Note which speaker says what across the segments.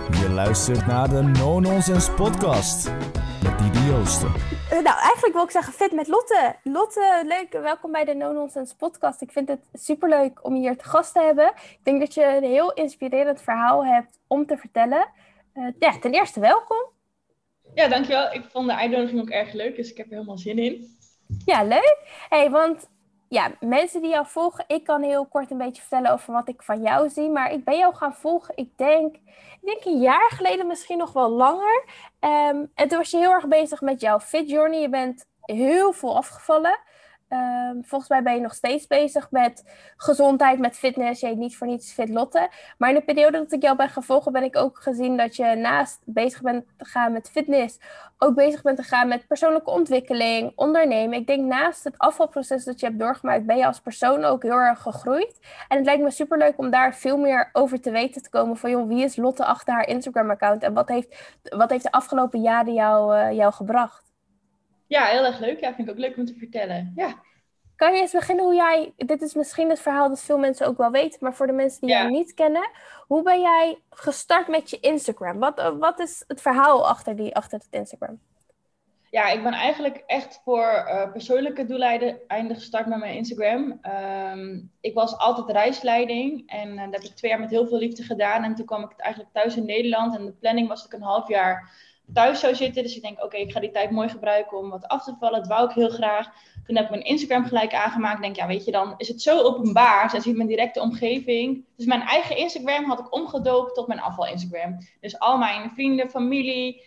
Speaker 1: Je luistert naar de No Nonsense Podcast met Didi Joosten.
Speaker 2: Nou, eigenlijk wil ik zeggen fit met Lotte. Lotte, leuk. Welkom bij de No Nonsense Podcast. Ik vind het superleuk om je hier te gast te hebben. Ik denk dat je een heel inspirerend verhaal hebt om te vertellen. Ten eerste welkom.
Speaker 3: Ja, dankjewel. Ik vond de uitnodiging ook erg leuk, dus ik heb er helemaal zin in.
Speaker 2: Ja, leuk. Want mensen die jou volgen, ik kan heel kort een beetje vertellen over wat ik van jou zie. Maar ik ben jou gaan volgen, ik denk een jaar geleden, misschien nog wel langer. En toen was je heel erg bezig met jouw fit journey. Je bent heel veel afgevallen. Volgens mij ben je nog steeds bezig met gezondheid, met fitness. Je heet niet voor niets Fit Lotte. Maar in de periode dat ik jou ben gaan volgen, ben ik ook gezien dat je naast bezig bent te gaan met fitness, ook bezig bent te gaan met persoonlijke ontwikkeling, ondernemen. Ik denk naast het afvalproces dat je hebt doorgemaakt, ben je als persoon ook heel erg gegroeid. En het lijkt me superleuk om daar veel meer over te weten te komen van, joh, wie is Lotte achter haar Instagram-account en wat heeft de afgelopen jaren jou gebracht?
Speaker 3: Ja, heel erg leuk. Ja, vind ik ook leuk om te vertellen. Ja.
Speaker 2: Kan je eens beginnen hoe jij, dit is misschien het verhaal dat veel mensen ook wel weten, maar voor de mensen die jou niet kennen, hoe ben jij gestart met je Instagram? Wat is het verhaal achter het Instagram?
Speaker 3: Ja, ik ben eigenlijk echt voor persoonlijke doeleinden gestart met mijn Instagram. Ik was altijd reisleiding en dat heb ik 2 jaar met heel veel liefde gedaan. En toen kwam ik eigenlijk thuis in Nederland en de planning was dat ik een half jaar thuis zou zitten. Dus ik denk, oké, ik ga die tijd mooi gebruiken om wat af te vallen. Dat wou ik heel graag. Toen heb ik mijn Instagram gelijk aangemaakt. Ik denk, ja, weet je, dan is het zo openbaar. Ze ziet mijn directe omgeving. Dus mijn eigen Instagram had ik omgedoopt tot mijn afval Instagram. Dus al mijn vrienden, familie,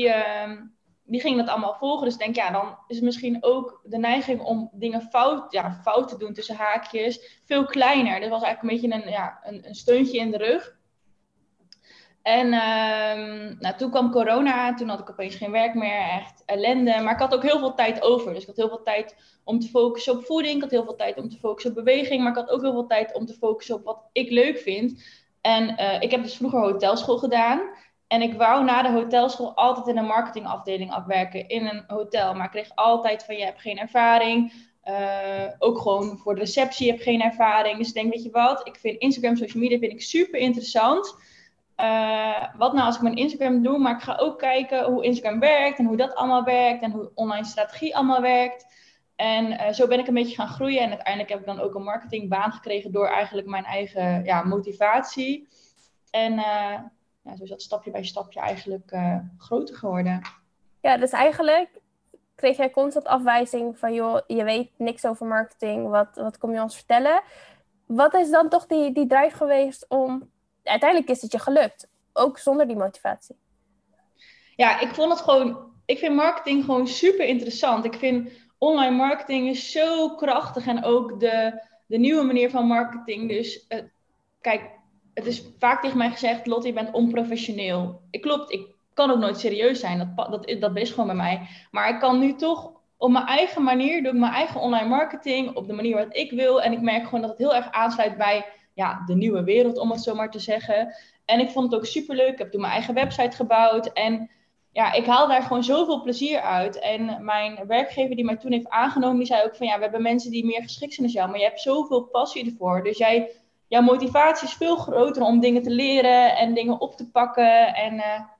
Speaker 3: die gingen dat allemaal volgen. Dus ik denk, ja, dan is het misschien ook de neiging om dingen fout te doen tussen haakjes veel kleiner. Dat was eigenlijk een beetje een steuntje in de rug. En toen kwam corona, toen had ik opeens geen werk meer, echt ellende. Maar ik had ook heel veel tijd over. Dus ik had heel veel tijd om te focussen op voeding. Ik had heel veel tijd om te focussen op beweging. Maar ik had ook heel veel tijd om te focussen op wat ik leuk vind. En ik heb dus vroeger hotelschool gedaan. En ik wou na de hotelschool altijd in een marketingafdeling afwerken in een hotel. Maar ik kreeg altijd van, je hebt geen ervaring. Ook gewoon voor de receptie heb ik geen ervaring. Dus ik denk, weet je wat, ik vind Instagram, social media vind ik super interessant. Wat nou als ik mijn Instagram doe, maar ik ga ook kijken hoe Instagram werkt en hoe dat allemaal werkt en hoe online strategie allemaal werkt. En zo ben ik een beetje gaan groeien en uiteindelijk heb ik dan ook een marketingbaan gekregen door eigenlijk mijn eigen motivatie. En zo is dat stapje bij stapje eigenlijk groter geworden.
Speaker 2: Ja, dus eigenlijk kreeg jij constant afwijzing van, joh, je weet niks over marketing, wat kom je ons vertellen? Wat is dan toch die drive geweest om, uiteindelijk is het je gelukt, ook zonder die motivatie?
Speaker 3: Ja, ik vind marketing gewoon super interessant. Ik vind online marketing is zo krachtig en ook de nieuwe manier van marketing. Dus kijk, het is vaak tegen mij gezegd, Lotte, je bent onprofessioneel. Klopt, ik kan ook nooit serieus zijn. Dat is gewoon bij mij. Maar ik kan nu toch op mijn eigen manier, doe ik mijn eigen online marketing op de manier wat ik wil. En ik merk gewoon dat het heel erg aansluit bij de nieuwe wereld, om het zo maar te zeggen. En ik vond het ook superleuk. Ik heb toen mijn eigen website gebouwd. En ja, ik haal daar gewoon zoveel plezier uit. En mijn werkgever die mij toen heeft aangenomen, die zei ook van, we hebben mensen die meer geschikt zijn dan jou. Maar je hebt zoveel passie ervoor. Dus jouw motivatie is veel groter om dingen te leren en dingen op te pakken. En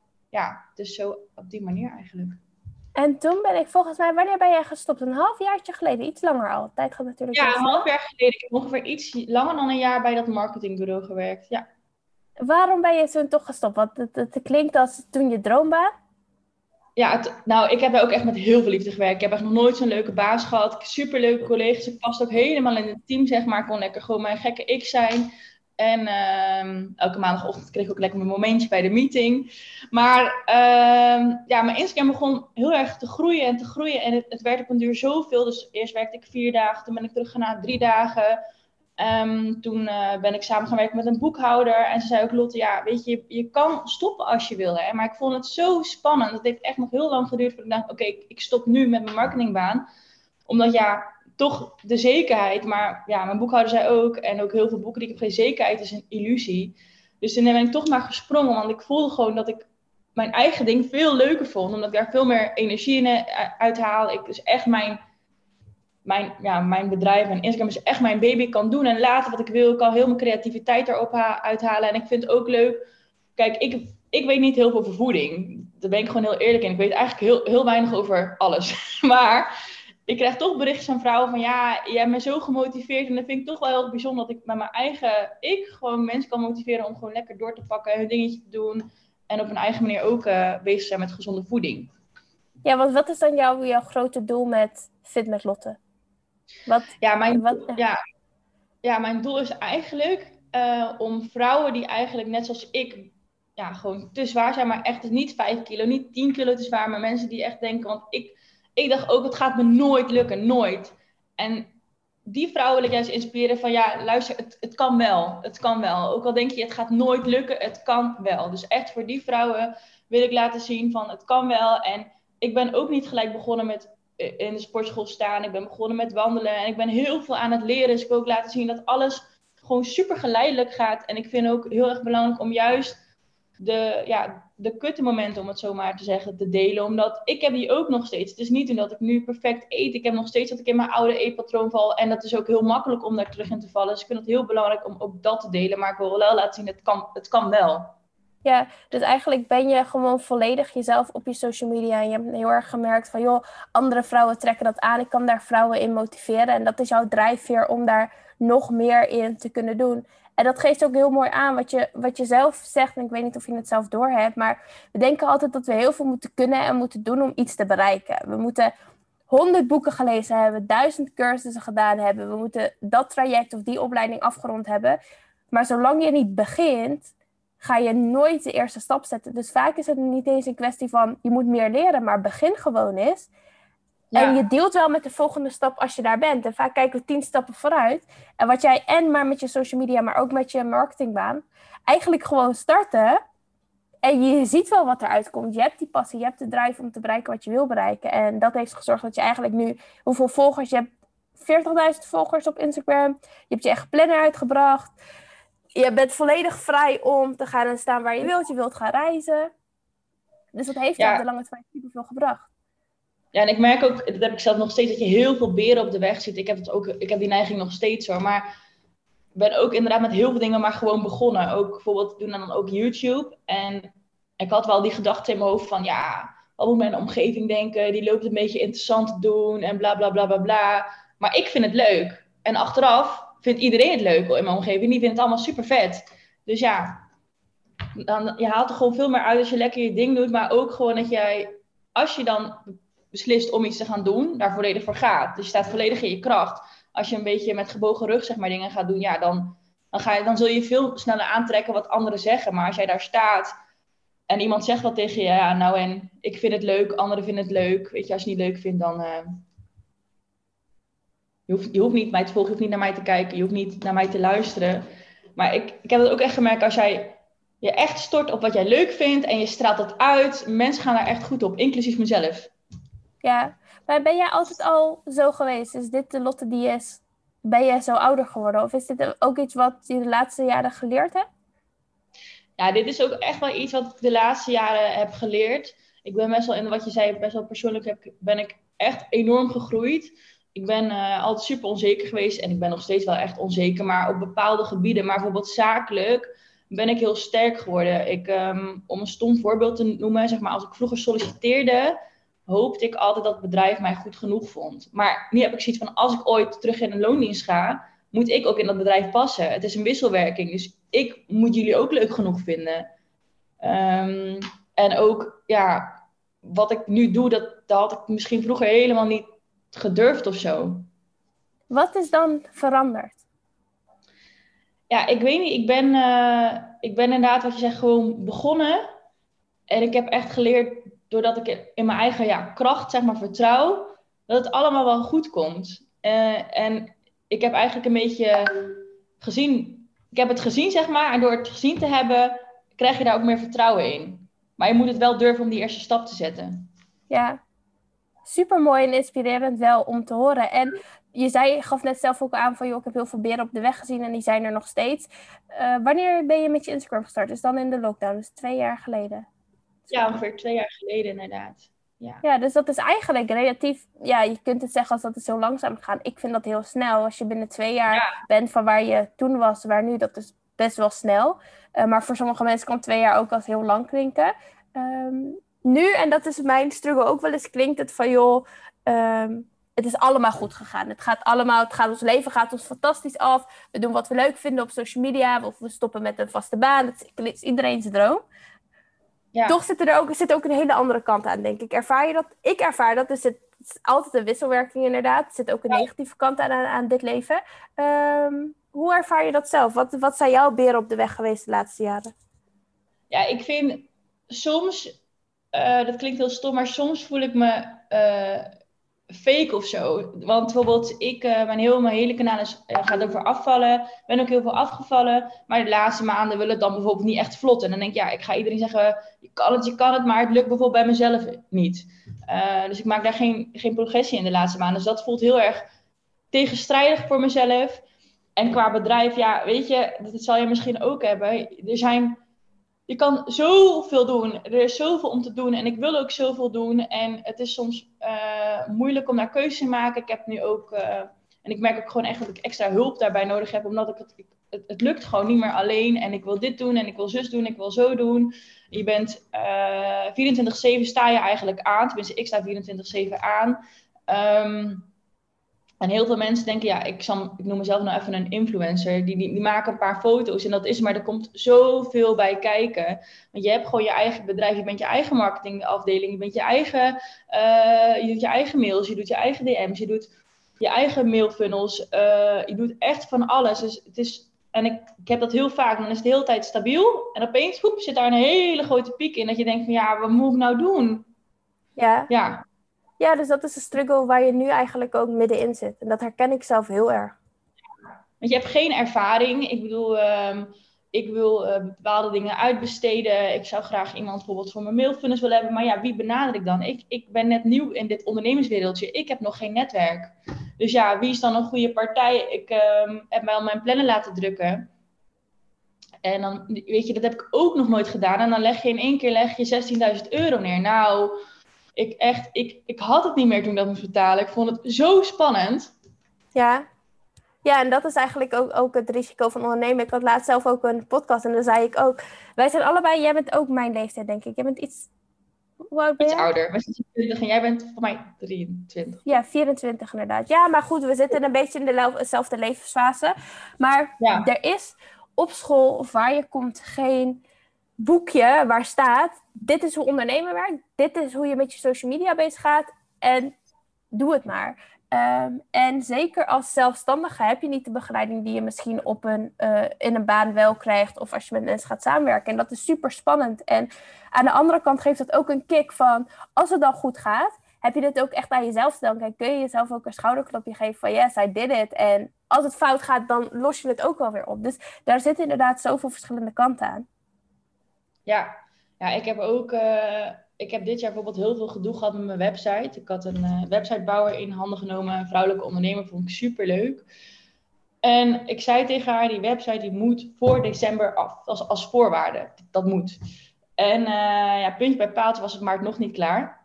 Speaker 3: dus zo op die manier eigenlijk.
Speaker 2: En toen ben ik volgens mij, wanneer ben jij gestopt? Een halfjaartje geleden, iets langer al. Tijd gaat natuurlijk.
Speaker 3: Ja, een half jaar geleden. Ik heb ongeveer iets langer dan een jaar bij dat marketingbureau gewerkt. Ja.
Speaker 2: Waarom ben je toen toch gestopt? Want het klinkt als toen je droombaan.
Speaker 3: Ja, ik heb daar ook echt met heel veel liefde gewerkt. Ik heb echt nog nooit zo'n leuke baas gehad. Ik heb superleuke collega's. Ik past ook helemaal in het team, zeg maar. Ik kon lekker gewoon mijn gekke ik zijn. En elke maandagochtend kreeg ik ook lekker mijn momentje bij de meeting. Maar mijn Instagram begon heel erg te groeien en te groeien. En het werd op een duur zoveel. Dus eerst werkte ik 4 dagen. Toen ben ik teruggegaan naar 3 dagen. Toen ben ik samen gaan werken met een boekhouder. En ze zei ook, Lotte, weet je, je kan stoppen als je wil. Hè? Maar ik vond het zo spannend. Het heeft echt nog heel lang geduurd voordat ik dacht, oké, ik stop nu met mijn marketingbaan. Omdat toch de zekerheid. Maar mijn boekhouder zei ook, en ook heel veel boeken die ik heb geen zekerheid is een illusie. Dus toen ben ik toch maar gesprongen. Want ik voelde gewoon dat ik mijn eigen ding veel leuker vond. Omdat ik daar veel meer energie in uithaal. Ik dus echt mijn bedrijf en Instagram is echt mijn baby. Ik kan doen en laten wat ik wil. Ik kan heel mijn creativiteit erop uithalen. En ik vind het ook leuk. Kijk, ik weet niet heel veel over voeding. Daar ben ik gewoon heel eerlijk in. Ik weet eigenlijk heel weinig over alles. Maar ik krijg toch berichtjes van vrouwen van ja, jij hebt me zo gemotiveerd. En dat vind ik toch wel heel bijzonder dat ik met mijn eigen gewoon mensen kan motiveren om gewoon lekker door te pakken, hun dingetje te doen. En op een eigen manier ook bezig zijn met gezonde voeding.
Speaker 2: Ja, want wat is dan jouw grote doel met Fit met Lotte?
Speaker 3: Mijn doel is eigenlijk om vrouwen die eigenlijk net zoals ik gewoon te zwaar zijn, maar echt dus niet 5 kilo, niet 10 kilo te zwaar, maar mensen die echt denken, want ik dacht ook, het gaat me nooit lukken, nooit. En die vrouwen wil ik juist inspireren van ja, luister, het kan wel, het kan wel. Ook al denk je, het gaat nooit lukken, het kan wel. Dus echt voor die vrouwen wil ik laten zien van het kan wel. En ik ben ook niet gelijk begonnen met in de sportschool staan. Ik ben begonnen met wandelen en ik ben heel veel aan het leren. Dus ik wil ook laten zien dat alles gewoon super geleidelijk gaat. En ik vind ook heel erg belangrijk om juist de kuttenmomenten, om het zo maar te zeggen, te delen. Omdat ik heb die ook nog steeds. Het is niet omdat ik nu perfect eet. Ik heb nog steeds dat ik in mijn oude eetpatroon val. En dat is ook heel makkelijk om daar terug in te vallen. Dus ik vind het heel belangrijk om ook dat te delen. Maar ik wil wel laten zien, het kan wel.
Speaker 2: Ja, dus eigenlijk ben je gewoon volledig jezelf op je social media. En je hebt heel erg gemerkt van, joh, andere vrouwen trekken dat aan. Ik kan daar vrouwen in motiveren. En dat is jouw drijfveer om daar nog meer in te kunnen doen. En dat geeft ook heel mooi aan wat je zelf zegt. En ik weet niet of je het zelf doorhebt. Maar we denken altijd dat we heel veel moeten kunnen en moeten doen om iets te bereiken. We moeten 100 boeken gelezen hebben, 1000 cursussen gedaan hebben. We moeten dat traject of die opleiding afgerond hebben. Maar zolang je niet begint, ga je nooit de eerste stap zetten. Dus vaak is het niet eens een kwestie van je moet meer leren, maar begin gewoon eens. Ja. En je deelt wel met de volgende stap als je daar bent. En vaak kijken we 10 stappen vooruit. En wat jij maar met je social media, maar ook met je marketingbaan, eigenlijk gewoon starten. En je ziet wel wat eruit komt. Je hebt die passie, je hebt de drive om te bereiken wat je wil bereiken. En dat heeft gezorgd dat je eigenlijk nu, hoeveel volgers, je hebt 40.000 volgers op Instagram. Je hebt je eigen planner uitgebracht. Je bent volledig vrij om te gaan en staan waar je wilt. Je wilt gaan reizen. Dus dat heeft je op de lange termijn superveel gebracht.
Speaker 3: Ja, en ik merk ook, dat heb ik zelf nog steeds, dat je heel veel beren op de weg ziet. Ik heb die neiging nog steeds hoor. Maar ik ben ook inderdaad met heel veel dingen maar gewoon begonnen. Ook bijvoorbeeld doen dan ook YouTube. En ik had wel die gedachte in mijn hoofd van, ja, wat moet mijn omgeving denken? Die loopt een beetje interessant te doen en bla bla bla bla bla. Maar ik vind het leuk. En achteraf vindt iedereen het leuk in mijn omgeving. Die vindt het allemaal super vet. Dus ja, je haalt er gewoon veel meer uit als je lekker je ding doet. Maar ook gewoon dat jij, als je dan beslist om iets te gaan doen, daar volledig voor gaat. Dus je staat volledig in je kracht. Als je een beetje met gebogen rug zeg maar dingen gaat doen, ja, dan zul je veel sneller aantrekken wat anderen zeggen. Maar als jij daar staat en iemand zegt wat tegen je, ja, nou en ik vind het leuk, anderen vinden het leuk. Weet je, als je het niet leuk vindt, dan je hoeft niet mij te volgen, je hoeft niet naar mij te kijken, je hoeft niet naar mij te luisteren. Maar ik heb het ook echt gemerkt, als jij je echt stort op wat jij leuk vindt en je straalt dat uit, mensen gaan daar echt goed op, inclusief mezelf.
Speaker 2: Ja, maar ben jij altijd al zo geweest? Is dit de Lotte die is? Ben je zo ouder geworden? Of is dit ook iets wat je de laatste jaren geleerd hebt?
Speaker 3: Ja, dit is ook echt wel iets wat ik de laatste jaren heb geleerd. Ik ben best wel, in wat je zei, best wel persoonlijk ben ik echt enorm gegroeid. Ik ben altijd super onzeker geweest en ik ben nog steeds wel echt onzeker, maar op bepaalde gebieden, maar bijvoorbeeld zakelijk, ben ik heel sterk geworden. Om een stom voorbeeld te noemen, zeg maar, als ik vroeger solliciteerde, hoopte ik altijd dat het bedrijf mij goed genoeg vond. Maar nu heb ik zoiets van, als ik ooit terug in een loondienst ga, moet ik ook in dat bedrijf passen. Het is een wisselwerking, dus ik moet jullie ook leuk genoeg vinden. En ook, ja, wat ik nu doe, dat had ik misschien vroeger helemaal niet gedurfd of zo.
Speaker 2: Wat is dan veranderd?
Speaker 3: Ja, ik weet niet. Ik ben inderdaad, wat je zegt, gewoon begonnen. En ik heb echt geleerd, doordat ik in mijn eigen kracht, zeg maar, vertrouw, dat het allemaal wel goed komt. En ik heb eigenlijk een beetje gezien, ik heb het gezien, zeg maar, en door het gezien te hebben, krijg je daar ook meer vertrouwen in. Maar je moet het wel durven om die eerste stap te zetten.
Speaker 2: Ja, super mooi en inspirerend wel om te horen. En je gaf net zelf ook aan van, joh, ik heb heel veel beren op de weg gezien en die zijn er nog steeds. Wanneer ben je met je Instagram gestart? Dus dan in de lockdown, dus 2 jaar geleden.
Speaker 3: Ja, ongeveer 2 jaar geleden inderdaad.
Speaker 2: Ja, dus dat is eigenlijk relatief, ja, je kunt het zeggen als dat het zo langzaam gaat. Ik vind dat heel snel. Als je binnen 2 jaar bent van waar je toen was, waar nu, dat is best wel snel. Maar voor sommige mensen kan 2 jaar ook als heel lang klinken. Nu, en dat is mijn struggle ook wel eens, klinkt het van joh, het is allemaal goed gegaan. Ons leven gaat ons fantastisch af. We doen wat we leuk vinden op social media. Of we stoppen met een vaste baan. Dat is iedereen's droom.
Speaker 3: Ja.
Speaker 2: Toch zit ook een hele andere kant aan, denk ik. Ervaar je dat? Ik ervaar dat. Dus het is altijd een wisselwerking inderdaad. Er zit ook een negatieve kant aan dit leven. Hoe ervaar je dat zelf? Wat zijn jouw beren op de weg geweest de laatste jaren?
Speaker 3: Ja, ik vind soms, dat klinkt heel stom, maar soms voel ik me fake of zo. Want bijvoorbeeld, mijn hele kanaal gaat over afvallen. Ben ook heel veel afgevallen. Maar de laatste maanden willen het dan bijvoorbeeld niet echt vlot. En dan denk ik, ja, ik ga iedereen zeggen, je kan het, maar het lukt bijvoorbeeld bij mezelf niet. Dus ik maak daar geen progressie in de laatste maanden. Dus dat voelt heel erg tegenstrijdig voor mezelf. En qua bedrijf, ja, weet je, dat zal je misschien ook hebben. Je kan zoveel doen. Er is zoveel om te doen. En ik wil ook zoveel doen. En het is soms moeilijk om daar keuzes te maken. Ik heb nu ook... en ik merk ook gewoon echt dat ik extra hulp daarbij nodig heb. Omdat het lukt gewoon niet meer alleen. En ik wil dit doen. En ik wil zus doen. Ik wil zo doen. Je bent 24/7 sta je eigenlijk aan. Tenminste, ik sta 24/7 aan. En heel veel mensen denken, ja, ik noem mezelf nou even een influencer. Die maken een paar foto's en dat is, maar er komt zoveel bij kijken. Want je hebt gewoon je eigen bedrijf, je bent je eigen marketingafdeling, je bent je doet je eigen mails, je doet je eigen DM's, je doet je eigen mailfunnels. Je doet echt van alles. Dus het is, en ik heb dat heel vaak, dan is het de hele tijd stabiel. En opeens, zit daar een hele grote piek in. Dat je denkt van, ja, wat moet ik nou doen?
Speaker 2: Ja.
Speaker 3: Ja.
Speaker 2: Ja, dus dat is een struggle waar je nu eigenlijk ook middenin zit. En dat herken ik zelf heel erg.
Speaker 3: Want je hebt geen ervaring. Ik bedoel, ik wil bepaalde dingen uitbesteden. Ik zou graag iemand bijvoorbeeld voor mijn mailfunnels willen hebben. Maar ja, wie benader ik dan? Ik ben net nieuw in dit ondernemerswereldje. Ik heb nog geen netwerk. Dus ja, wie is dan een goede partij? Ik heb mij al mijn plannen laten drukken. En dan, weet je, dat heb ik ook nog nooit gedaan. En dan leg je in één keer €16.000 neer. Nou, ik had het niet meer toen ik dat moest betalen. Ik vond het zo spannend.
Speaker 2: Ja. Ja, en dat is eigenlijk ook het risico van ondernemen. Ik had laatst zelf ook een podcast en dan zei ik ook... Wij zijn allebei... Jij bent ook mijn leeftijd, denk ik. Jij bent iets... Hoe oud ben
Speaker 3: Iets
Speaker 2: jij?
Speaker 3: ouder. Wij zijn 20 en jij bent voor mij 23.
Speaker 2: Ja, 24 inderdaad. Ja, maar goed, we zitten een beetje in dezelfde levensfase. Maar
Speaker 3: Ja.
Speaker 2: er is op school of waar je komt geen boekje waar staat... Dit is hoe ondernemen werkt. Dit is hoe je met je social media bezig gaat. En doe het maar. En zeker als zelfstandige heb je niet de begeleiding die je misschien in een baan wel krijgt. Of als je met mensen gaat samenwerken. En dat is super spannend. En aan de andere kant geeft dat ook een kick van... Als het dan goed gaat, heb je dit ook echt aan jezelf te danken. En kun je jezelf ook een schouderklopje geven van... Yes, I did it. En als het fout gaat, dan los je het ook wel weer op. Dus daar zitten inderdaad zoveel verschillende kanten aan.
Speaker 3: Ja, ik heb ook... ik heb dit jaar bijvoorbeeld heel veel gedoe gehad met mijn website. Ik had een websitebouwer in handen genomen. Een vrouwelijke ondernemer, vond ik superleuk. En ik zei tegen haar, die website die moet voor december af. Als voorwaarde. Dat moet. En puntje bij paaltje was het maart nog niet klaar.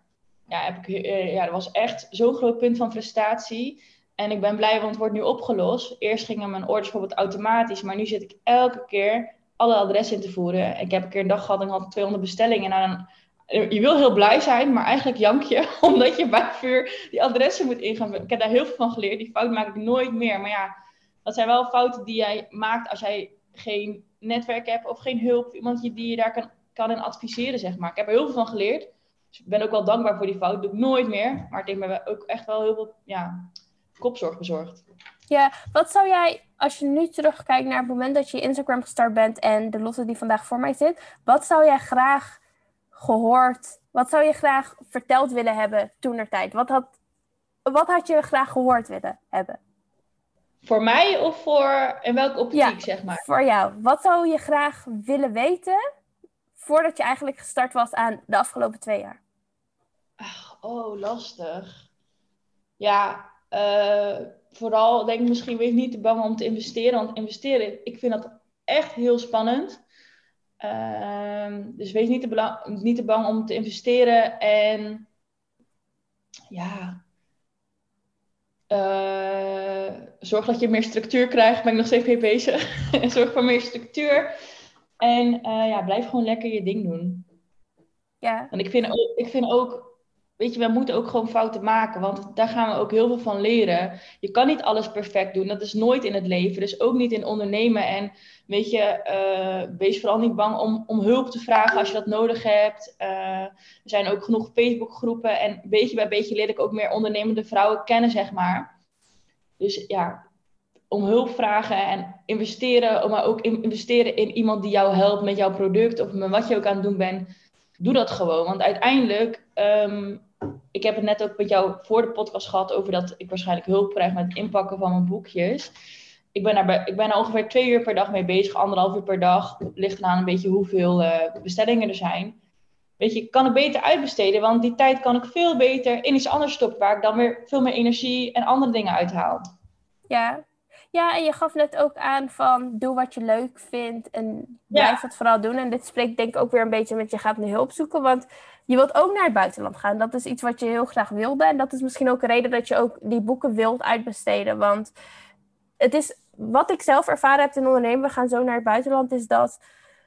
Speaker 3: Dat was echt zo'n groot punt van frustratie. En ik ben blij, want het wordt nu opgelost. Eerst gingen mijn orders bijvoorbeeld automatisch. Maar nu zit ik elke keer alle adressen in te voeren. Ik heb een keer een dag gehad en had 200 bestellingen. Nou, je wil heel blij zijn, maar eigenlijk jank je. Omdat je bij vuur die adressen moet ingaan. Ik heb daar heel veel van geleerd. Die fout maak ik nooit meer. Maar ja, dat zijn wel fouten die jij maakt als jij geen netwerk hebt. Of geen hulp. Iemand die je daar kan in adviseren, zeg maar. Ik heb er heel veel van geleerd. Dus ik ben ook wel dankbaar voor die fout. Dat doe ik nooit meer. Maar het heeft me ook echt wel heel veel kopzorg bezorgd.
Speaker 2: Ja, wat zou jij, als je nu terugkijkt naar het moment dat je Instagram gestart bent en de Lotte die vandaag voor mij zit, wat zou jij graag gehoord, wat zou je graag verteld willen hebben toentertijd? Wat had je graag gehoord willen hebben?
Speaker 3: Voor mij of in welke optiek, zeg maar?
Speaker 2: Voor jou. Wat zou je graag willen weten voordat je eigenlijk gestart was aan de afgelopen 2 jaar?
Speaker 3: Lastig. Ja, vooral denk ik misschien wees niet te bang om te investeren. Want investeren, ik vind dat echt heel spannend. Dus wees niet te bang om te investeren. En ja, Zorg dat je meer structuur krijgt. Ben ik nog steeds mee bezig. Zorg voor meer structuur. En blijf gewoon lekker je ding doen.
Speaker 2: Ja,
Speaker 3: En ik vind ook, weet je, we moeten ook gewoon fouten maken. Want daar gaan we ook heel veel van leren. Je kan niet alles perfect doen. Dat is nooit in het leven. Dus ook niet in ondernemen. En weet je, wees vooral niet bang om hulp te vragen als je dat nodig hebt. Er zijn ook genoeg Facebookgroepen. En beetje bij beetje leer ik ook meer ondernemende vrouwen kennen, zeg maar. Dus ja, om hulp vragen en investeren, maar ook investeren in iemand die jou helpt met jouw product of met wat je ook aan het doen bent. Doe dat gewoon. Want uiteindelijk, ik heb het net ook met jou voor de podcast gehad over dat ik waarschijnlijk hulp krijg met het inpakken van mijn boekjes. Ik ben er ongeveer 2 uur per dag mee bezig, 1,5 uur per dag. Ligt eraan een beetje hoeveel bestellingen er zijn. Weet je, ik kan het beter uitbesteden, want die tijd kan ik veel beter in iets anders stoppen, waar ik dan weer veel meer energie en andere dingen uithaal.
Speaker 2: ja. Ja, en je gaf net ook aan van doe wat je leuk vindt en blijf het vooral doen. En dit spreekt denk ik ook weer een beetje met je gaat nu hulp zoeken, want je wilt ook naar het buitenland gaan. Dat is iets wat je heel graag wilde en dat is misschien ook een reden dat je ook die boeken wilt uitbesteden. Want het is, wat ik zelf ervaren heb in ondernemen, we gaan zo naar het buitenland, is dat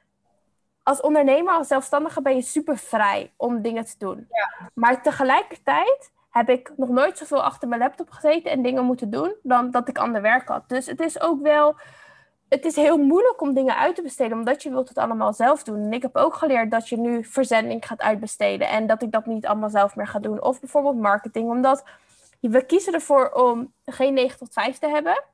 Speaker 2: als ondernemer, als zelfstandige ben je super vrij om dingen te doen.
Speaker 3: Ja.
Speaker 2: Maar tegelijkertijd heb ik nog nooit zoveel achter mijn laptop gezeten en dingen moeten doen dan dat ik ander werk had. Dus het is ook wel, het is heel moeilijk om dingen uit te besteden, omdat je wilt het allemaal zelf doen. En ik heb ook geleerd dat je nu verzending gaat uitbesteden en dat ik dat niet allemaal zelf meer ga doen. Of bijvoorbeeld marketing, omdat we kiezen ervoor om geen 9 tot 5 te hebben.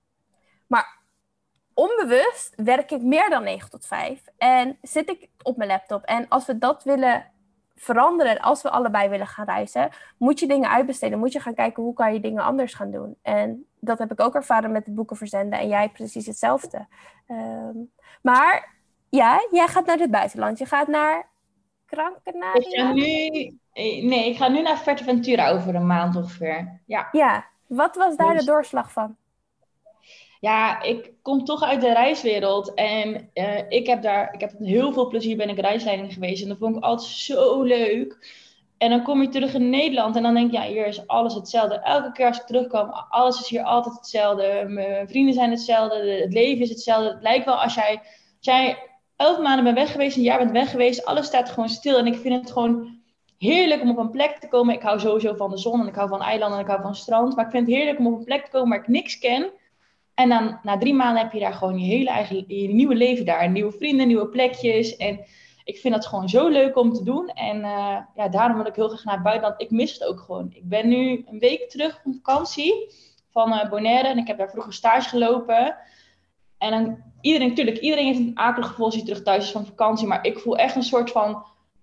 Speaker 2: Maar onbewust werk ik meer dan 9 tot 5 en zit ik op mijn laptop. En als we dat willen veranderen en als we allebei willen gaan reizen, moet je dingen uitbesteden. Moet je gaan kijken hoe kan je dingen anders gaan doen. En dat heb ik ook ervaren met de boeken verzenden en jij precies hetzelfde. Maar ja, jij gaat naar het buitenland. Je gaat naar Gran Canaria?
Speaker 3: Ik ga nu naar Fuerteventura over een maand ongeveer.
Speaker 2: Ja, wat was daar de doorslag van?
Speaker 3: Ja, ik kom toch uit de reiswereld en ik heb heel veel plezier, ben ik reisleiding geweest en dat vond ik altijd zo leuk. En dan kom je terug in Nederland en dan denk je, ja, hier is alles hetzelfde. Elke keer als ik terugkom, alles is hier altijd hetzelfde. Mijn vrienden zijn hetzelfde, het leven is hetzelfde. Het lijkt wel als jij 11 maanden bent weg geweest, een jaar bent weg geweest, alles staat gewoon stil. En ik vind het gewoon heerlijk om op een plek te komen. Ik hou sowieso van de zon en ik hou van eilanden en ik hou van strand. Maar ik vind het heerlijk om op een plek te komen waar ik niks ken. En dan na 3 maanden heb je daar gewoon je nieuwe leven daar. Nieuwe vrienden, nieuwe plekjes. En ik vind dat gewoon zo leuk om te doen. En daarom wil ik heel graag naar het buitenland. Ik mis het ook gewoon. Ik ben nu een week terug op vakantie van Bonaire. En ik heb daar vroeger stage gelopen. En dan iedereen heeft een akelig gevoel als hij terug thuis is van vakantie. Maar ik voel echt een soort van,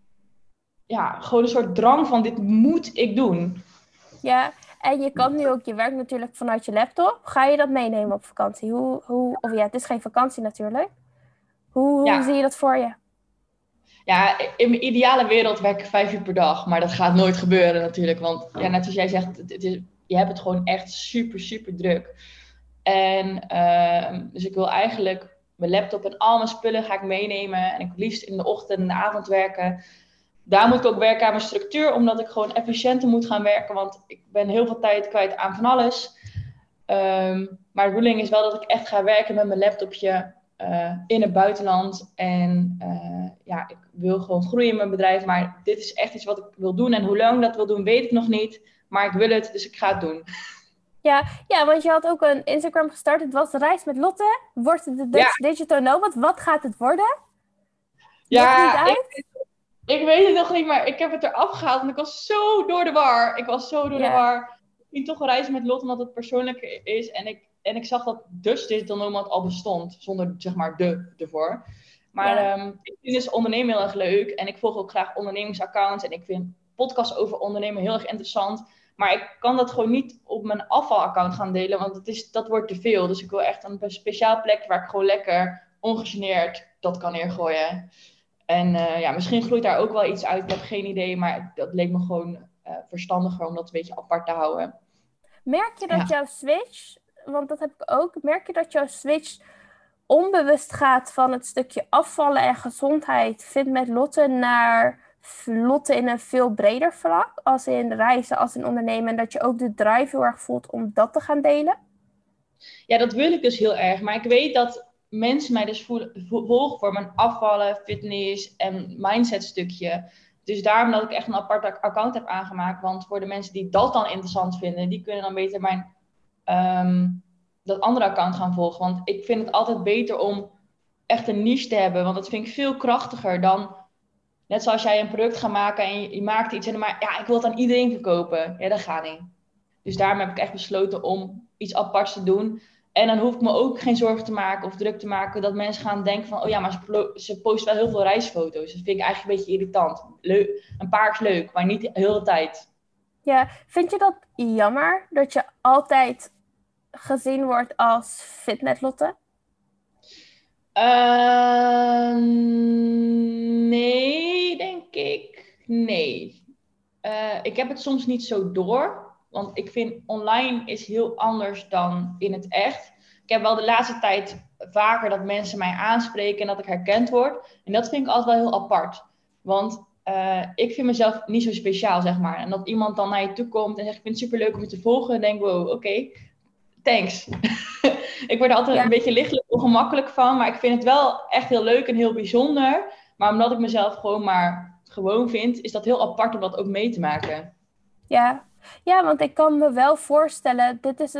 Speaker 3: gewoon een soort drang van dit moet ik doen.
Speaker 2: Ja, en je kan nu ook, je werkt natuurlijk vanuit je laptop. Ga je dat meenemen op vakantie? Het is geen vakantie natuurlijk. Hoe zie je dat voor je?
Speaker 3: Ja, in mijn ideale wereld werk ik 5 uur per dag. Maar dat gaat nooit gebeuren natuurlijk. Want net zoals jij zegt, je hebt het gewoon echt super, super druk. En dus ik wil eigenlijk mijn laptop en al mijn spullen ga ik meenemen. En ik liefst in de ochtend en de avond werken. Daar moet ik ook werken aan mijn structuur, omdat ik gewoon efficiënter moet gaan werken. Want ik ben heel veel tijd kwijt aan van alles. Maar de bedoeling is wel dat ik echt ga werken met mijn laptopje in het buitenland. En ik wil gewoon groeien in mijn bedrijf. Maar dit is echt iets wat ik wil doen. En hoe lang ik dat wil doen, weet ik nog niet. Maar ik wil het, dus ik ga het doen.
Speaker 2: Ja, want je had ook een Instagram gestart. Het was Reis met Lotte. Wordt het de Dutch Digital Nomad? Wat gaat het worden?
Speaker 3: Ik weet het nog niet, maar ik heb het eraf gehaald. En ik was zo door de war. De war. Ik ging toch een Reis met Lotte, omdat het persoonlijk is. En ik zag dat Dutch Digital Nomad al bestond. Zonder, zeg maar, ervoor. Maar ik vind dus ondernemen heel erg leuk. En ik volg ook graag ondernemingsaccounts. En ik vind podcasts over ondernemen heel erg interessant. Maar ik kan dat gewoon niet op mijn afvalaccount gaan delen. Want dat wordt te veel. Dus ik wil echt een speciaal plekje waar ik gewoon lekker ongegeneerd dat kan neergooien. En misschien groeit daar ook wel iets uit. Ik heb geen idee. Maar dat leek me gewoon verstandiger om dat een beetje apart te houden.
Speaker 2: Merk je dat jouw switch, want dat heb ik ook. Merk je dat jouw switch onbewust gaat van het stukje afvallen en gezondheid, fit met Lotte, naar Lotte in een veel breder vlak, als in reizen, als in ondernemen, en dat je ook de drive heel erg voelt om dat te gaan delen?
Speaker 3: Ja, dat wil ik dus heel erg. Maar ik weet dat mensen mij dus volgen voor mijn afvallen, fitness en mindset stukje. Dus daarom dat ik echt een apart account heb aangemaakt. Want voor de mensen die dat dan interessant vinden, die kunnen dan beter dat andere account gaan volgen. Want ik vind het altijd beter om echt een niche te hebben. Want dat vind ik veel krachtiger dan, net zoals jij een product gaat maken en je maakt iets en maar ja, ik wil het aan iedereen verkopen. Ja, dat gaat niet. Dus daarom heb ik echt besloten om iets aparts te doen. En dan hoef ik me ook geen zorgen te maken of druk te maken dat mensen gaan denken van, oh ja, maar ze post wel heel veel reisfoto's. Dat vind ik eigenlijk een beetje irritant. Een paar is leuk, maar niet de hele tijd.
Speaker 2: Ja, vind je dat jammer dat je altijd gezien wordt als Fitnet-Lotte?
Speaker 3: Nee, denk ik. Nee. Ik heb het soms niet zo door. Want ik vind online is heel anders dan in het echt. Ik heb wel de laatste tijd vaker dat mensen mij aanspreken en dat ik herkend word. En dat vind ik altijd wel heel apart. Want ik vind mezelf niet zo speciaal, zeg maar. En dat iemand dan naar je toe komt en zegt, ik vind het superleuk om je te volgen. En denk, wow, oké, thanks. Ik word er altijd een beetje lichtelijk ongemakkelijk van. Maar ik vind het wel echt heel leuk en heel bijzonder. Maar omdat ik mezelf gewoon maar gewoon vind, is dat heel apart om dat ook mee te maken.
Speaker 2: Ja, want ik kan me wel voorstellen, dit is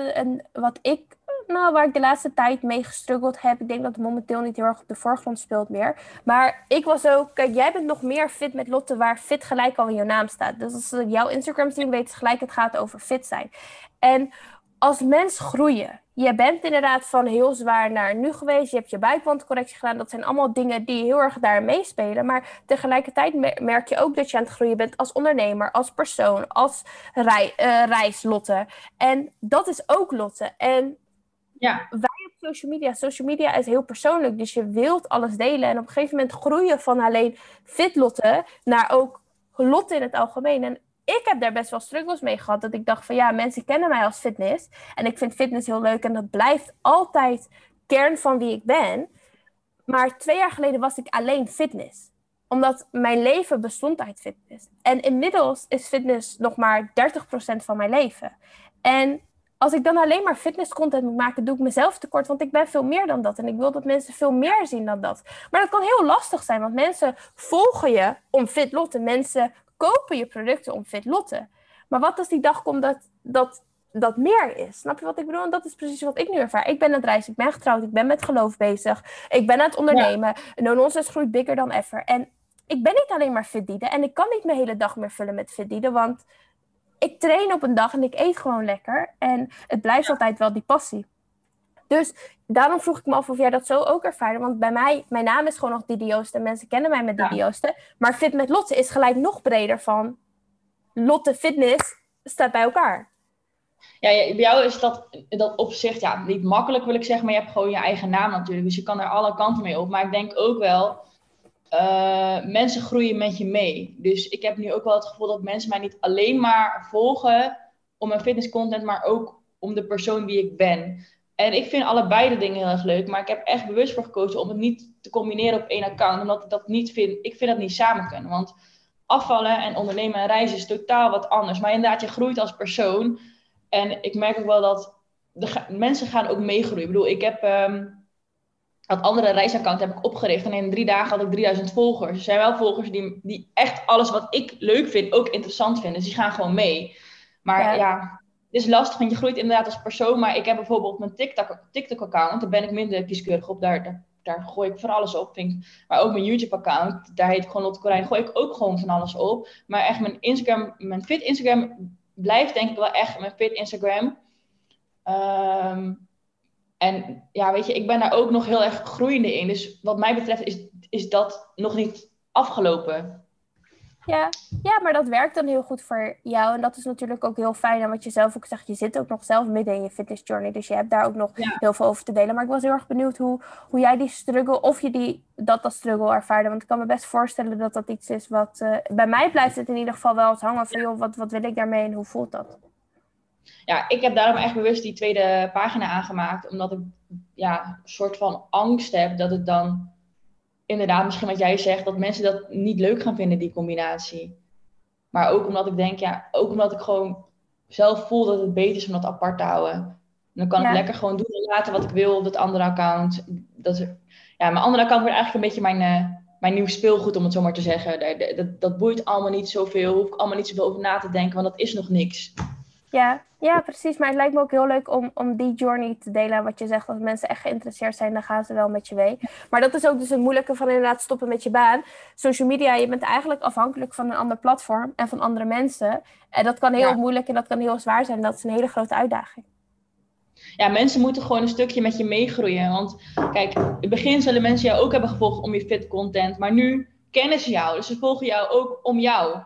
Speaker 2: waar ik de laatste tijd mee gestruggeld heb. Ik denk dat het momenteel niet heel erg op de voorgrond speelt meer. Maar ik was ook, kijk, jij bent nog meer fit met Lotte, waar fit gelijk al in je naam staat. Dus als ze jouw Instagram zien, weten ze gelijk, het gaat over fit zijn. En als mens groeien. Je bent inderdaad van heel zwaar naar nu geweest. Je hebt je buikwandcorrectie gedaan. Dat zijn allemaal dingen die heel erg daar meespelen. Maar tegelijkertijd merk je ook dat je aan het groeien bent als ondernemer, als persoon, als reislotte. En dat is ook Lotte. En
Speaker 3: Ja.
Speaker 2: wij op social media is heel persoonlijk. Dus je wilt alles delen. En op een gegeven moment groeien van alleen fit Lotte naar ook Lotte in het algemeen. En ik heb daar best wel struggles mee gehad. Dat ik dacht van ja, mensen kennen mij als fitness. En ik vind fitness heel leuk. En dat blijft altijd kern van wie ik ben. Maar 2 jaar geleden was ik alleen fitness. Omdat mijn leven bestond uit fitness. En inmiddels is fitness nog maar 30% van mijn leven. En als ik dan alleen maar fitnesscontent moet maken, doe ik mezelf tekort. Want ik ben veel meer dan dat. En ik wil dat mensen veel meer zien dan dat. Maar dat kan heel lastig zijn. Want mensen volgen je om Fit Lotte. Mensen kopen je producten om Fit Lotte. Maar wat als die dag komt dat meer is? Snap je wat ik bedoel? En dat is precies wat ik nu ervaar. Ik ben aan het reizen, ik ben getrouwd, ik ben met geloof bezig. Ik ben aan het ondernemen. No Nonsense groeit bigger dan ever. En ik ben niet alleen maar fitdieden. En ik kan niet mijn hele dag meer vullen met fitdieden. Want ik train op een dag en ik eet gewoon lekker. En het blijft altijd wel die passie. Dus daarom vroeg ik me af of jij dat zo ook ervaarde. Want bij mij, mijn naam is gewoon nog Didi Joosten. Mensen kennen mij met Didi Joosten. Maar Fit met Lotte is gelijk nog breder van Lotte Fitness staat bij elkaar.
Speaker 3: Ja, bij jou is dat opzicht niet makkelijk, wil ik zeggen. Maar je hebt gewoon je eigen naam natuurlijk. Dus je kan er alle kanten mee op. Maar ik denk ook wel, mensen groeien met je mee. Dus ik heb nu ook wel het gevoel dat mensen mij niet alleen maar volgen om mijn fitnesscontent, maar ook om de persoon die ik ben. En ik vind allebei de dingen heel erg leuk. Maar ik heb echt bewust voor gekozen om het niet te combineren op één account. Omdat ik dat niet vind. Ik vind dat niet samen kunnen. Want afvallen en ondernemen en reizen is totaal wat anders. Maar inderdaad, je groeit als persoon. En ik merk ook wel dat mensen gaan ook meegroeien. Ik bedoel, ik heb dat andere reisaccount heb ik opgericht. En in 3 dagen had ik 3000 volgers. Er zijn wel volgers die echt alles wat ik leuk vind ook interessant vinden. Dus die gaan gewoon mee. Maar ja, het is lastig, want je groeit inderdaad als persoon. Maar ik heb bijvoorbeeld mijn TikTok-account. Daar ben ik minder kieskeurig op. Daar gooi ik van alles op. Maar ook mijn YouTube-account, daar heet ik gewoon Lotte Corijn. Gooi ik ook gewoon van alles op. Maar echt mijn fit Instagram blijft denk ik wel echt mijn fit Instagram. En ja, weet je, ik ben daar ook nog heel erg groeiende in. Dus wat mij betreft is dat nog niet afgelopen.
Speaker 2: Ja, maar dat werkt dan heel goed voor jou. En dat is natuurlijk ook heel fijn. En wat je zelf ook zegt, je zit ook nog zelf midden in je fitness journey. Dus je hebt daar ook nog heel veel over te delen. Maar ik was heel erg benieuwd hoe jij die struggle, of je dat struggle ervaarde. Want ik kan me best voorstellen dat dat iets is wat... bij mij blijft het in ieder geval wel eens hangen van, joh, wat wil ik daarmee en hoe voelt dat?
Speaker 3: Ja, ik heb daarom echt bewust die tweede pagina aangemaakt. Omdat ik een soort van angst heb dat het dan inderdaad, misschien wat jij zegt, dat mensen dat niet leuk gaan vinden, die combinatie. Maar ook omdat ik denk, ook omdat ik gewoon zelf voel dat het beter is om dat apart te houden. En dan kan ik lekker gewoon doen en laten wat ik wil op dat andere account. Mijn andere account wordt eigenlijk een beetje mijn nieuw speelgoed, om het zo maar te zeggen. Dat boeit allemaal niet zoveel, hoef ik allemaal niet zoveel over na te denken, want dat is nog niks.
Speaker 2: Ja, precies. Maar het lijkt me ook heel leuk om die journey te delen. Wat je zegt, als mensen echt geïnteresseerd zijn, dan gaan ze wel met je mee. Maar dat is ook dus het moeilijke van inderdaad stoppen met je baan. Social media, je bent eigenlijk afhankelijk van een ander platform en van andere mensen. En dat kan heel moeilijk en dat kan heel zwaar zijn. Dat is een hele grote uitdaging.
Speaker 3: Ja, mensen moeten gewoon een stukje met je meegroeien. Want kijk, in het begin zullen mensen jou ook hebben gevolgd om je fit content. Maar nu kennen ze jou, dus ze volgen jou ook om jou.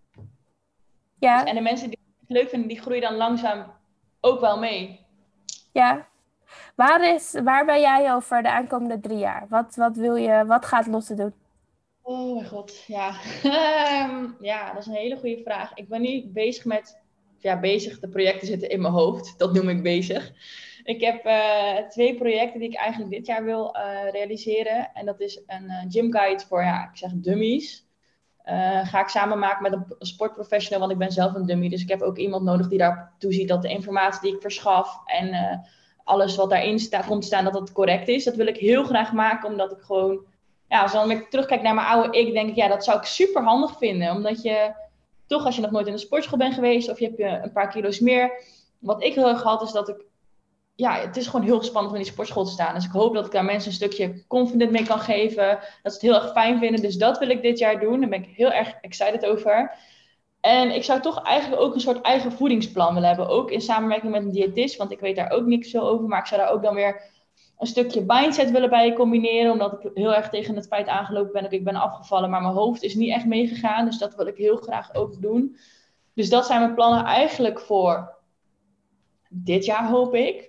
Speaker 2: Ja.
Speaker 3: Dus, en de mensen die het leuk vinden, die groeien dan langzaam ook wel mee.
Speaker 2: Ja. Waar ben jij over de aankomende 3 jaar? Wat gaat Lotte doen?
Speaker 3: Oh mijn god, ja. Ja, dat is een hele goede vraag. Ik ben nu bezig de projecten zitten in mijn hoofd. Dat noem ik bezig. Ik heb 2 projecten die ik eigenlijk dit jaar wil realiseren. En dat is een gymguide voor, dummies. Ga ik samen maken met een sportprofessional, want ik ben zelf een dummy. Dus ik heb ook iemand nodig die daar toeziet dat de informatie die ik verschaf en alles wat daarin komt te staan, dat het correct is. Dat wil ik heel graag maken, omdat ik gewoon, als dan weer terugkijk naar mijn oude ik, denk ik, dat zou ik super handig vinden. Omdat je toch, als je nog nooit in de sportschool bent geweest, of je hebt een paar kilo's meer. Wat ik heel erg had, is dat ik, het is gewoon heel spannend om in die sportschool te staan. Dus ik hoop dat ik daar mensen een stukje confident mee kan geven. Dat ze het heel erg fijn vinden. Dus dat wil ik dit jaar doen. Daar ben ik heel erg excited over. En ik zou toch eigenlijk ook een soort eigen voedingsplan willen hebben. Ook in samenwerking met een diëtist. Want ik weet daar ook niks zo over. Maar ik zou daar ook dan weer een stukje mindset willen bij combineren. Omdat ik heel erg tegen het feit aangelopen ben. Ik ben afgevallen, maar mijn hoofd is niet echt meegegaan. Dus dat wil ik heel graag ook doen. Dus dat zijn mijn plannen eigenlijk voor dit jaar, hoop ik.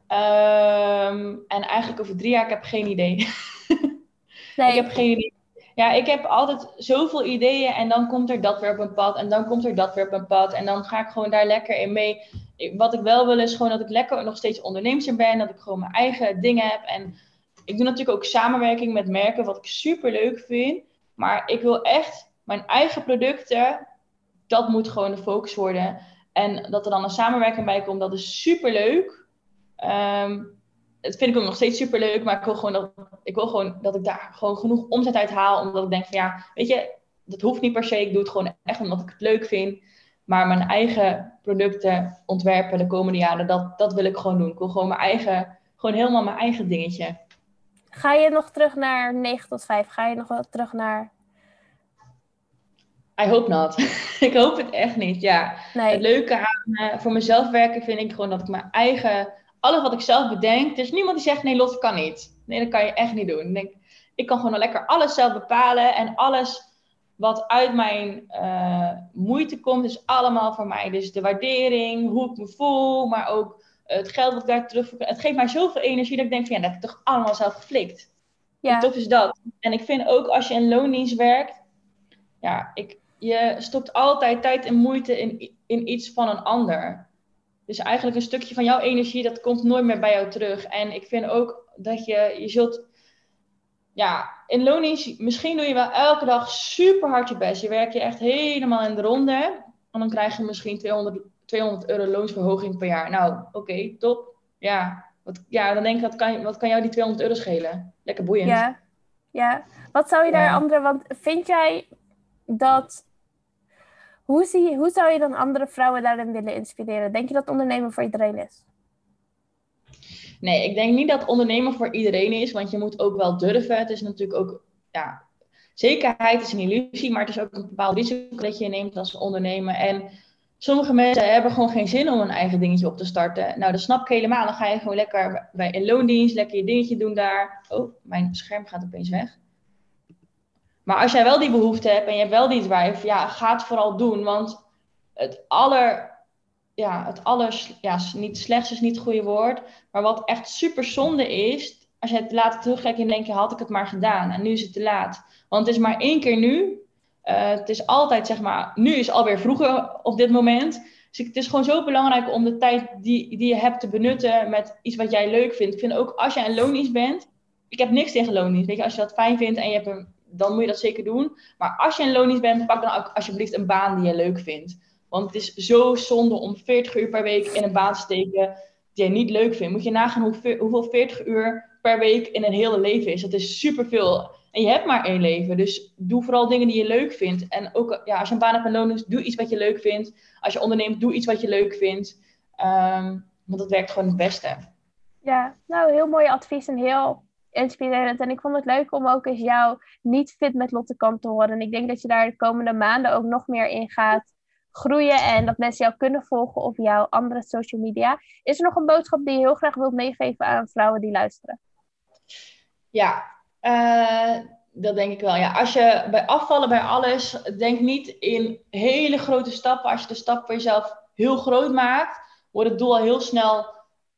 Speaker 3: En eigenlijk over 3 jaar, ik heb geen idee.
Speaker 2: Nee.
Speaker 3: Ik heb geen idee. Ja, ik heb altijd zoveel ideeën en dan komt er dat weer op een pad en dan komt er dat weer op een pad en dan ga ik gewoon daar lekker in mee. Wat ik wel wil is gewoon dat ik lekker nog steeds onderneemster ben, dat ik gewoon mijn eigen dingen heb. En ik doe natuurlijk ook samenwerking met merken, wat ik super leuk vind. Maar ik wil echt mijn eigen producten, dat moet gewoon de focus worden. En dat er dan een samenwerking bij komt, dat is super leuk. Dat vind ik ook nog steeds super leuk, maar ik wil gewoon dat ik daar gewoon genoeg omzet uit haal. Omdat ik denk van weet je, dat hoeft niet per se. Ik doe het gewoon echt omdat ik het leuk vind. Maar mijn eigen producten ontwerpen de komende jaren, dat wil ik gewoon doen. Ik wil gewoon helemaal mijn eigen dingetje.
Speaker 2: Ga je nog terug naar 9 tot 5? Ga je nog wel terug naar...
Speaker 3: I hope not. Ik hoop het echt niet, ja.
Speaker 2: Nee.
Speaker 3: Het leuke aan voor mezelf werken vind ik gewoon dat ik mijn eigen... Alles wat ik zelf bedenk, er is niemand die zegt, nee, Lotte kan niet. Nee, dat kan je echt niet doen. Ik kan gewoon lekker alles zelf bepalen. En alles wat uit mijn moeite komt, is allemaal voor mij. Dus de waardering, hoe ik me voel, maar ook het geld wat ik daar terug... Het geeft mij zoveel energie dat ik denk van, dat heb ik toch allemaal zelf geflikt. Ja. Hoe tof is dat? En ik vind ook, als je in loondienst werkt, je stopt altijd tijd en moeite in iets van een ander. Dus eigenlijk een stukje van jouw energie, dat komt nooit meer bij jou terug. En ik vind ook dat je zult... in loondienst, misschien doe je wel elke dag super hard je best. Je werkt je echt helemaal in de ronde. En dan krijg je misschien 200 euro loonsverhoging per jaar. Nou, oké, top. Dan denk ik, wat kan jou die 200 euro schelen? Lekker boeiend.
Speaker 2: Ja. Wat zou je daar andere... Want vind jij dat... Hoe zou je dan andere vrouwen daarin willen inspireren? Denk je dat ondernemen voor iedereen is?
Speaker 3: Nee, ik denk niet dat ondernemen voor iedereen is. Want je moet ook wel durven. Het is natuurlijk ook... zekerheid is een illusie. Maar het is ook een bepaald risico dat je neemt als ondernemer. En sommige mensen hebben gewoon geen zin om een eigen dingetje op te starten. Nou, dat snap ik helemaal. Dan ga je gewoon lekker in loondienst. Lekker je dingetje doen daar. Oh, mijn scherm gaat opeens weg. Maar als jij wel die behoefte hebt en je hebt wel die drive, ga het vooral doen. Want niet slechts is niet het goede woord. Maar wat echt super zonde is, als je het later terugkijkt en denk had ik het maar gedaan. En nu is het te laat. Want het is maar 1 keer nu. Het is altijd, nu is alweer vroeger op dit moment. Dus het is gewoon zo belangrijk om de tijd die je hebt te benutten met iets wat jij leuk vindt. Ik vind ook, als jij in loondienst bent, ik heb niks tegen loondienst. Weet je, als je dat fijn vindt en je hebt dan moet je dat zeker doen. Maar als je in loondienst bent, pak dan ook alsjeblieft een baan die je leuk vindt. Want het is zo zonde om 40 uur per week in een baan te steken die je niet leuk vindt. Moet je nagaan hoeveel 40 uur per week in een hele leven is. Dat is superveel. En je hebt maar 1 leven. Dus doe vooral dingen die je leuk vindt. En ook als je een baan hebt en loondienst, doe iets wat je leuk vindt. Als je onderneemt, doe iets wat je leuk vindt. Want dat werkt gewoon het beste.
Speaker 2: Ja, nou, heel mooi advies en heel inspirerend. En ik vond het leuk om ook eens jou niet fit met Lotte Kamp te horen. En ik denk dat je daar de komende maanden ook nog meer in gaat groeien. En dat mensen jou kunnen volgen op jouw andere social media. Is er nog een boodschap die je heel graag wilt meegeven aan vrouwen die luisteren?
Speaker 3: Ja, dat denk ik wel. Ja, als je bij afvallen bij alles, denk niet in hele grote stappen. Als je de stap voor jezelf heel groot maakt, wordt het doel al heel snel.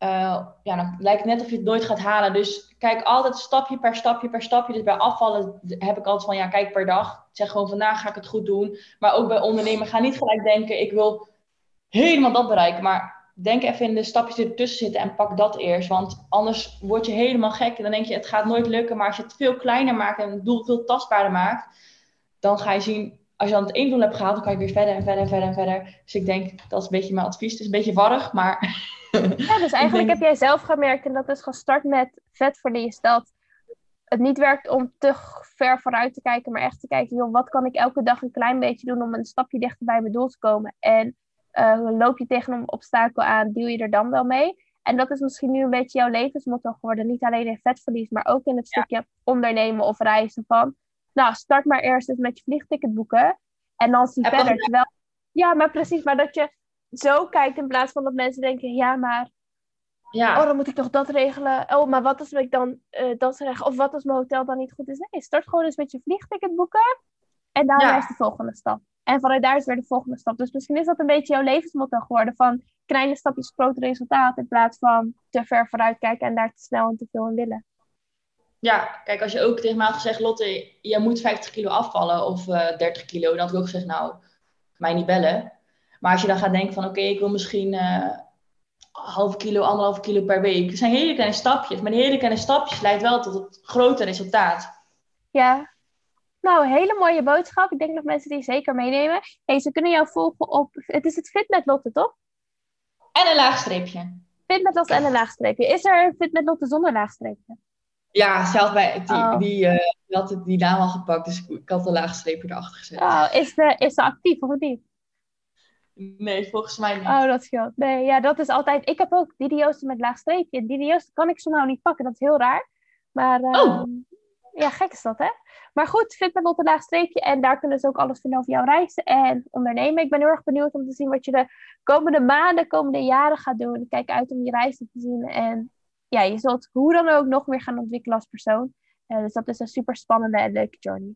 Speaker 3: Dan lijkt het net of je het nooit gaat halen. Dus kijk altijd stapje per stapje per stapje. Dus bij afvallen heb ik altijd van kijk per dag. Zeg gewoon vandaag ga ik het goed doen. Maar ook bij ondernemen ga niet gelijk denken ik wil helemaal dat bereiken. Maar denk even in de stapjes die ertussen zitten en pak dat eerst. Want anders word je helemaal gek. En dan denk je het gaat nooit lukken. Maar als je het veel kleiner maakt en het doel veel tastbaarder maakt. Dan ga je zien, als je dan het één doel hebt gehaald, dan kan je weer verder en verder en verder en verder. Dus ik denk, dat is een beetje mijn advies. Het is een beetje warrig, maar...
Speaker 2: Ja, dus eigenlijk heb jij zelf gemerkt, en dat is gestart met vetverlies, dat het niet werkt om te ver vooruit te kijken, maar echt te kijken, joh, wat kan ik elke dag een klein beetje doen om een stapje dichter bij mijn doel te komen? En loop je tegen een obstakel aan, deal je er dan wel mee? En dat is misschien nu een beetje jouw levensmotto geworden. Niet alleen in vetverlies, maar ook in het stukje ondernemen of reizen van, nou, start maar eerst eens met je vliegticket boeken en dan zie je verder. Terwijl, ja, maar precies, maar dat je zo kijkt in plaats van dat mensen denken, ja, maar oh, dan moet ik toch dat regelen. Oh, maar wat als ik dan dat regel? Of wat als mijn hotel dan niet goed is? Nee, start gewoon eens met je vliegticket boeken. En daarna is de volgende stap. En vanuit daar is weer de volgende stap. Dus misschien is dat een beetje jouw levensmotto geworden. Van kleine stapjes, groot resultaat. In plaats van te ver vooruit kijken en daar te snel en te veel in willen.
Speaker 3: Ja, kijk, als je ook tegen mij had gezegd, Lotte, je moet 50 kilo afvallen of 30 kilo. Dan had ik ook gezegd, nou, mij niet bellen. Maar als je dan gaat denken van, oké, ik wil misschien... half kilo, 1,5 kilo per week. Het zijn hele kleine stapjes. Maar die hele kleine stapjes leidt wel tot het grote resultaat.
Speaker 2: Ja. Nou, hele mooie boodschap. Ik denk dat mensen die zeker meenemen. Ze kunnen jou volgen op... Het is het Fit met Lotte, toch?
Speaker 3: En een laagstreepje.
Speaker 2: Fit met Lotte en een laagstreepje. Is er een Fit met Lotte zonder laagstreepje?
Speaker 3: Ja, zelf bij die had die naam al gepakt. Dus ik had een laagstreepje erachter gezet.
Speaker 2: Oh, is ze actief of niet?
Speaker 3: Nee, volgens mij niet.
Speaker 2: Oh, dat scheelt. Nee, ja, dat is altijd... Ik heb ook Didio's met laag streepje. En Didio's kan ik zo nou niet pakken. Dat is heel raar. Maar ja, gek is dat, hè? Maar goed, Fit met Lotte laag streepje. En daar kunnen ze ook alles vinden over jouw reizen en ondernemen. Ik ben heel erg benieuwd om te zien wat je de komende maanden, komende jaren gaat doen. Ik kijk uit om je reizen te zien. En ja, je zult hoe dan ook nog meer gaan ontwikkelen als persoon. Dus dat is een super spannende en leuke journey.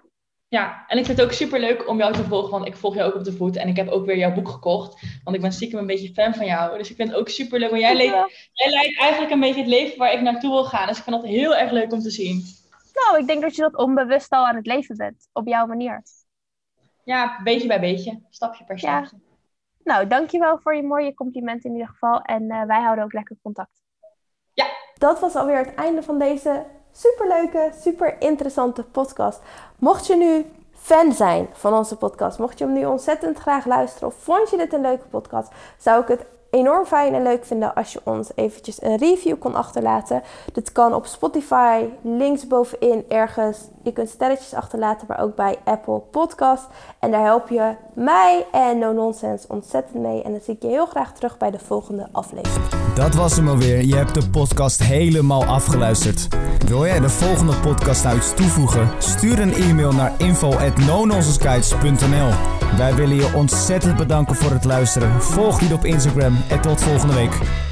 Speaker 3: Ja, en ik vind het ook super leuk om jou te volgen, want ik volg jou ook op de voet. En ik heb ook weer jouw boek gekocht, want ik ben stiekem een beetje fan van jou. Dus ik vind het ook super leuk, want jij leidt eigenlijk een beetje het leven waar ik naartoe wil gaan. Dus ik vind dat heel erg leuk om te zien.
Speaker 2: Nou, ik denk dat je dat onbewust al aan het leven bent, op jouw manier.
Speaker 3: Ja, beetje bij beetje, stapje per stapje.
Speaker 2: Ja. Nou, dankjewel voor je mooie complimenten in ieder geval. En wij houden ook lekker contact.
Speaker 3: Ja.
Speaker 4: Dat was alweer het einde van deze superleuke, super interessante podcast. Mocht je nu fan zijn van onze podcast, mocht je hem nu ontzettend graag luisteren of vond je dit een leuke podcast, zou ik het enorm fijn en leuk vinden als je ons eventjes een review kon achterlaten. Dit kan op Spotify, linksbovenin ergens. Je kunt sterretjes achterlaten, maar ook bij Apple Podcast. En daar help je mij en No Nonsense ontzettend mee. En dan zie ik je heel graag terug bij de volgende aflevering.
Speaker 1: Dat was hem alweer. Je hebt de podcast helemaal afgeluisterd. Wil jij de volgende podcast nou iets toevoegen? Stuur een e-mail naar info@nononsenseguides.nl. Wij willen je ontzettend bedanken voor het luisteren. Volg je op Instagram en tot volgende week.